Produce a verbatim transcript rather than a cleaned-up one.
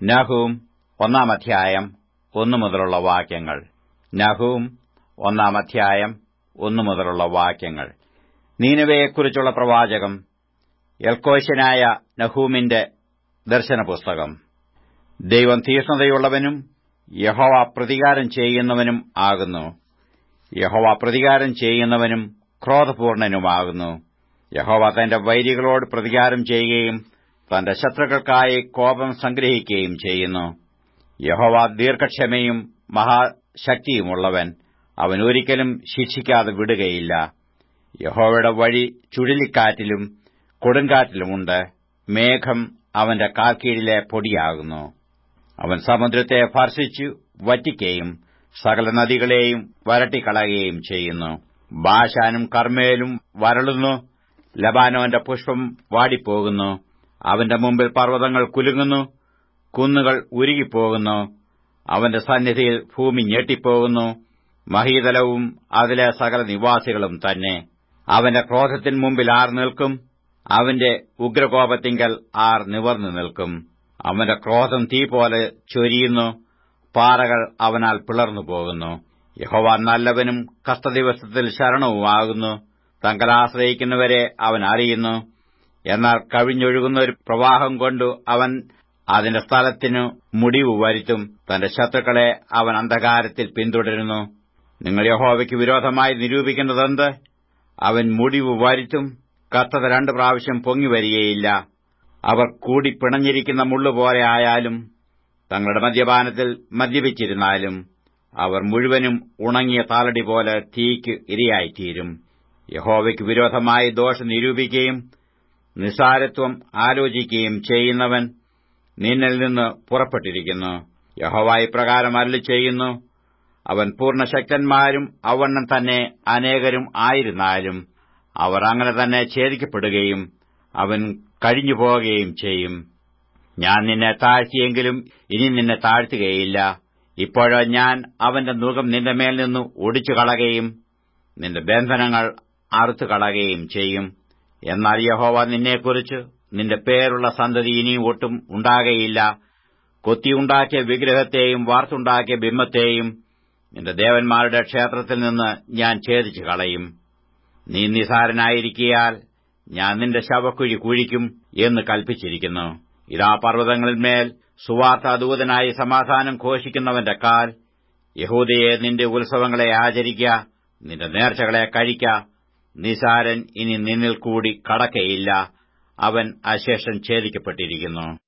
നഹൂം ഒന്നാം അധ്യായം ഒന്നു മുതലുള്ള വാക്യങ്ങൾ. നഹൂം ഒന്നാം അധ്യായം ഒന്നു മുതലുള്ള വാക്യങ്ങൾ. നീനവയെക്കുറിച്ചുള്ള പ്രവാചകം. എൽക്കോശ്യനായ നഹൂമിന്റെ ദർശനപുസ്തകം. ദൈവം തീക്ഷ്ണതയുള്ളവനും യഹോവ പ്രതികാരം ചെയ്യുന്നവനും ആകുന്നു. യഹോവ പ്രതികാരം ചെയ്യുന്നവനും ക്രോധപൂർണനുമാകുന്നു. യഹോവ തന്റെ വൈരികളോട് പ്രതികാരം ചെയ്യുകയും തന്റെ ശത്രുക്കൾക്കായി കോപം സംഗ്രഹിക്കുകയും ചെയ്യുന്നു. യഹോവ ദീർഘക്ഷമയും മഹാശക്തിയുമുള്ളവൻ. അവൻ ഒരിക്കലും ശിക്ഷിക്കാതെ വിടുകയില്ല. യഹോവയുടെ വഴി ചുഴലിക്കാറ്റിലും കൊടുങ്കാറ്റിലുമുണ്ട്. മേഘം അവന്റെ കാൽക്കീഴിലെ പൊടിയാകുന്നു. അവൻ സമുദ്രത്തെ ഭർഷിച്ചു വറ്റിക്കുകയും സകല നദികളെയും വരട്ടിക്കളയുകയും ചെയ്യുന്നു. ബാശാനും കർമ്മേലും വരളുന്നു. ലബാനോന്റെ പുഷ്പം വാടിപ്പോകുന്നു. അവന്റെ മുമ്പിൽ പർവ്വതങ്ങൾ കുലുങ്ങുന്നു. കുന്നുകൾ ഉരുകിപ്പോകുന്നു. അവന്റെ സന്നിധിയിൽ ഭൂമി ഞെട്ടിപ്പോകുന്നു. മഹീതലവും അതിലെ സകല നിവാസികളും തന്നെ. അവന്റെ ക്രോധത്തിന് മുമ്പിൽ ആർ നിൽക്കും? അവന്റെ ഉഗ്രകോപത്തിങ്കൽ ആർ നിവർന്നു നിൽക്കും? അവന്റെ ക്രോധം തീ പോലെ ചൊരിയുന്നു. പാറകൾ അവനാൽ പിളർന്നു പോകുന്നു. യഹോവ നല്ലവനും കഷ്ടദിവസത്തിൽ ശരണവുമാകുന്നു. തങ്കലാശ്രയിക്കുന്നവരെ അവൻ അറിയുന്നു. എന്നാൽ കവിഞ്ഞൊഴുകുന്ന ഒരു പ്രവാഹം കൊണ്ടു അവൻ അതിന്റെ സ്ഥലത്തിനു മുടിവ് വരുത്തും. തന്റെ ശത്രുക്കളെ അവൻ അന്ധകാരത്തിൽ പിന്തുടരുന്നു. നിങ്ങൾ യഹോവയ്ക്ക് വിരോധമായി നിരൂപിക്കുന്നതെന്ത്? അവൻ മുടിവ് വരുത്തും. കത്തത രണ്ടു പ്രാവശ്യം പൊങ്ങിവരികയില്ല. അവർ കൂടി പിണഞ്ഞിരിക്കുന്ന മുള്ളുപോലെ ആയാലും തങ്ങളുടെ മദ്യപാനത്തിൽ മദ്യപിച്ചിരുന്നാലും അവർ മുഴുവനും ഉണങ്ങിയ താലടി പോലെ തീയ്ക്ക് ഇരയായിത്തീരും. യഹോവയ്ക്ക് വിരോധമായി ദോഷം നിരൂപിക്കുകയും നിസ്സാരത്വം ആലോചിക്കുകയും ചെയ്യുന്നവൻ നിന്നിൽ നിന്ന് പുറപ്പെട്ടിരിക്കുന്നു. യഹോവ ഇപ്രകാരം അരുളി ചെയ്യുന്നു: അവൻ പൂർണ്ണശക്തന്മാരും അവണ്ണം തന്നെ അനേകരും ആയിരുന്നാലും അവർ അങ്ങനെ തന്നെ ഛേദിക്കപ്പെടുകയും അവൻ കഴിഞ്ഞുപോകുകയും ചെയ്യും. ഞാൻ നിന്നെ താഴ്ത്തിയെങ്കിലും ഇനി നിന്നെ താഴ്ത്തുകയില്ല. ഇപ്പോഴോ ഞാൻ അവന്റെ നുകം നിന്റെ മേൽ നിന്ന് ഒടിച്ചു കളകയും നിന്റെ ബന്ധനങ്ങൾ അറുത്തുകളകയും ചെയ്യും. എന്നാൽ യഹോവ നിന്നെക്കുറിച്ച് നിന്റെ പേരുള്ള സന്തതി ഇനി ഒട്ടും ഉണ്ടാകയില്ല. കൊത്തിയുണ്ടാക്കിയ വിഗ്രഹത്തെയും വാർത്തുണ്ടാക്കിയ ബിംബത്തെയും നിന്റെ ദേവന്മാരുടെ ക്ഷേത്രത്തിൽ നിന്ന് ഞാൻ ഛേദിച്ചു കളയും. നീ നിസാരനായിരിക്കയാൽ ഞാൻ നിന്റെ ശവക്കുഴി കുഴിക്കും എന്ന് കൽപ്പിച്ചിരിക്കുന്നു. ഇതാ പർവ്വതങ്ങളിന്മേൽ സുവാർത്താദൂതനായി സമാധാനം ഘോഷിക്കുന്നവന്റെ കാൽ. യഹൂദയെ, നിന്റെ ഉത്സവങ്ങളെ ആചരിക്ക, നിന്റെ നേർച്ചകളെ കഴിക്ക. നിസാരൻ ഇനി നിന്നിൽ കൂടി കടക്കയില്ല. അവൻ അശേഷം ഛേദിക്കപ്പെട്ടിരിക്കുന്നു.